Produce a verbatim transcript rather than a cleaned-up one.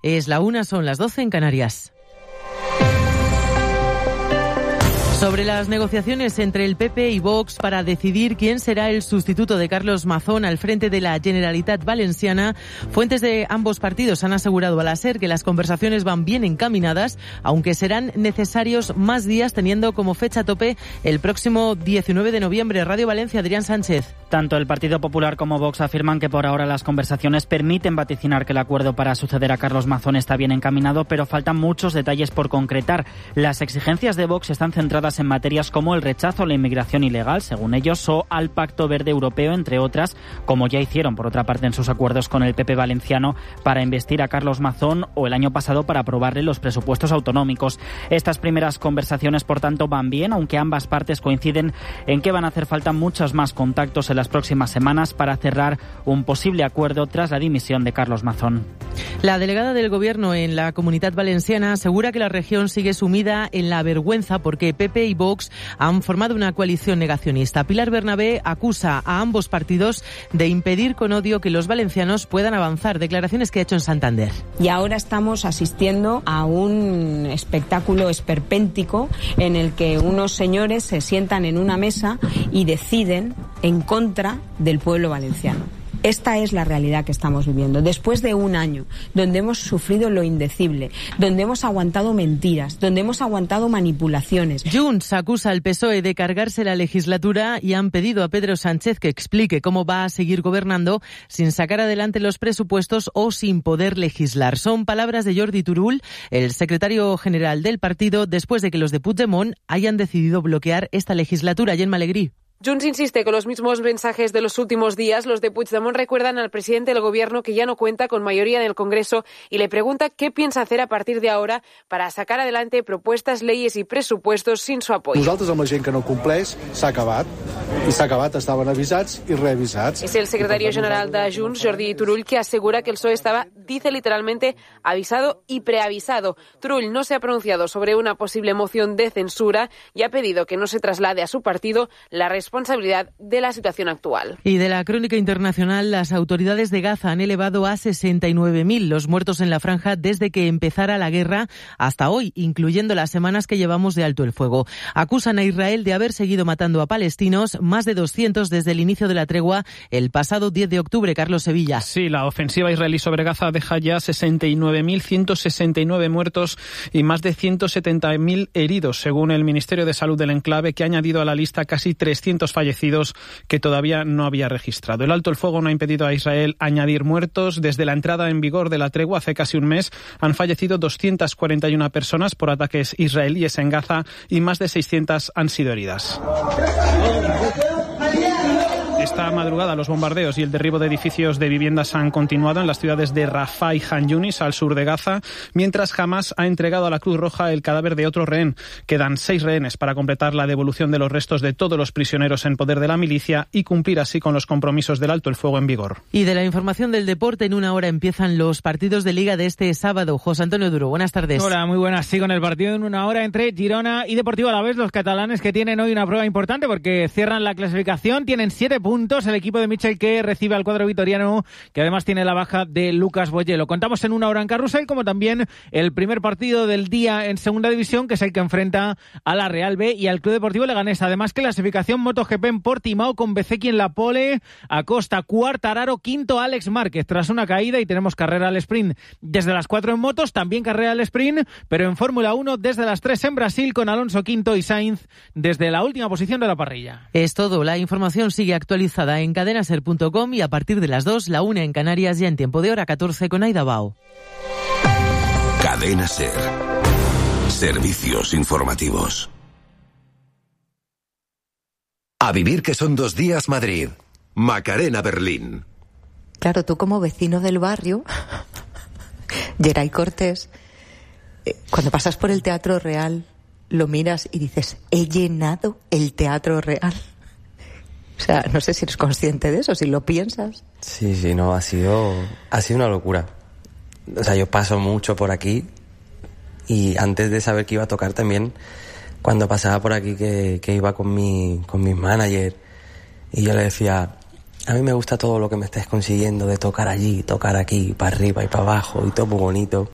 Es la una, son las doce en Canarias. Sobre las negociaciones entre el P P y Vox para decidir quién será el sustituto de Carlos Mazón al frente de la Generalitat Valenciana, fuentes de ambos partidos han asegurado a la SER que las conversaciones van bien encaminadas, aunque serán necesarios más días, teniendo como fecha tope el próximo diecinueve de noviembre. Radio Valencia, Adrián Sánchez. Tanto el Partido Popular como Vox afirman que por ahora las conversaciones permiten vaticinar que el acuerdo para suceder a Carlos Mazón está bien encaminado, pero faltan muchos detalles por concretar. Las exigencias de Vox están centradas en materias como el rechazo a la inmigración ilegal, según ellos, o al Pacto Verde Europeo, entre otras, como ya hicieron, por otra parte, en sus acuerdos con el P P valenciano para investir a Carlos Mazón o el año pasado para aprobarle los presupuestos autonómicos. Estas primeras conversaciones, por tanto, van bien, aunque ambas partes coinciden en que van a hacer falta muchos más contactos en las próximas semanas para cerrar un posible acuerdo tras la dimisión de Carlos Mazón. La delegada del Gobierno en la Comunitat Valenciana asegura que la región sigue sumida en la vergüenza porque P P y Vox han formado una coalición negacionista. Pilar Bernabé acusa a ambos partidos de impedir con odio que los valencianos puedan avanzar. Declaraciones que ha hecho en Santander. Y ahora estamos asistiendo a un espectáculo esperpéntico en el que unos señores se sientan en una mesa y deciden en contra del pueblo valenciano. Esta es la realidad que estamos viviendo. Después de un año donde hemos sufrido lo indecible, donde hemos aguantado mentiras, donde hemos aguantado manipulaciones. Junts acusa al P S O E de cargarse la legislatura y han pedido a Pedro Sánchez que explique cómo va a seguir gobernando sin sacar adelante los presupuestos o sin poder legislar. Son palabras de Jordi Turull, el secretario general del partido, después de que los de Puigdemont hayan decidido bloquear esta legislatura. Gemma Alegrí. Junts insiste con los mismos mensajes de los últimos días. Los de Puigdemont recuerdan al presidente del gobierno que ya no cuenta con mayoría en el Congreso y le pregunta qué piensa hacer a partir de ahora para sacar adelante propuestas, leyes y presupuestos sin su apoyo. Nosaltres amb la gent que no compleix s'ha acabat i s'ha acabat, estaven avisats y reavisats. Es el secretario general de Junts, Jordi Turull, que asegura que el P S O E estaba, dice literalmente, avisado y preavisado. Turull no se ha pronunciado sobre una posible moción de censura y ha pedido que no se traslade a su partido la responsabilidad responsabilidad de la situación actual. Y de la crónica internacional, las autoridades de Gaza han elevado a sesenta y nueve mil los muertos en la franja desde que empezara la guerra hasta hoy, incluyendo las semanas que llevamos de alto el fuego. Acusan a Israel de haber seguido matando a palestinos, más de doscientos desde el inicio de la tregua el pasado diez de octubre. Carlos Sevilla. Sí, la ofensiva israelí sobre Gaza deja ya sesenta y nueve mil ciento sesenta y nueve muertos y más de ciento setenta mil heridos, según el Ministerio de Salud del enclave, que ha añadido a la lista casi trescientos fallecidos que todavía no había registrado. El alto el fuego no ha impedido a Israel añadir muertos. Desde la entrada en vigor de la tregua hace casi un mes han fallecido doscientas cuarenta y una personas por ataques israelíes en Gaza y más de seiscientas han sido heridas. Esta madrugada los bombardeos y el derribo de edificios de viviendas han continuado en las ciudades de Rafah y Han Yunis, al sur de Gaza, mientras Hamas ha entregado a la Cruz Roja el cadáver de otro rehén. Quedan seis rehenes para completar la devolución de los restos de todos los prisioneros en poder de la milicia y cumplir así con los compromisos del alto el fuego en vigor. Y de la información del deporte, en una hora empiezan los partidos de Liga de este sábado. José Antonio Duro, buenas tardes. Hola, muy buenas. Sí, con el partido en una hora entre Girona y Deportivo Alavés, los catalanes que tienen hoy una prueba importante porque cierran la clasificación, tienen siete puntos. El equipo de Michel que recibe al cuadro vitoriano, que además tiene la baja de Lucas Boyé. Contamos en una hora en Carrusel, como también el primer partido del día en Segunda División, que es el que enfrenta a la Real B y al Club Deportivo Leganés. Además, clasificación MotoGP en Portimao con Bezzecchi en la pole, Acosta, Quartararo, quinto Alex Márquez tras una caída, y tenemos carrera al sprint desde las cuatro en motos, también carrera al sprint, pero en Fórmula uno desde las tres en Brasil con Alonso quinto y Sainz desde la última posición de la parrilla. Es todo, la información sigue actualizada en cadenaser punto com y a partir de las dos, la una en Canarias, ya en tiempo de hora catorce con Aida Bao. Cadena Ser. Servicios informativos. A vivir que son dos días Madrid. Macarena Berlín. Claro, tú como vecino del barrio, Geray Cortés, cuando pasas por el Teatro Real, lo miras y dices, he llenado el Teatro Real. O sea, no sé si eres consciente de eso, si lo piensas. Sí, sí, no, ha sido, ha sido una locura. O sea, yo paso mucho por aquí y antes de saber que iba a tocar también, cuando pasaba por aquí que, que iba con mi, con mi manager y yo le decía, a mí me gusta todo lo que me estáis consiguiendo de tocar allí, tocar aquí, para arriba y para abajo y todo muy bonito.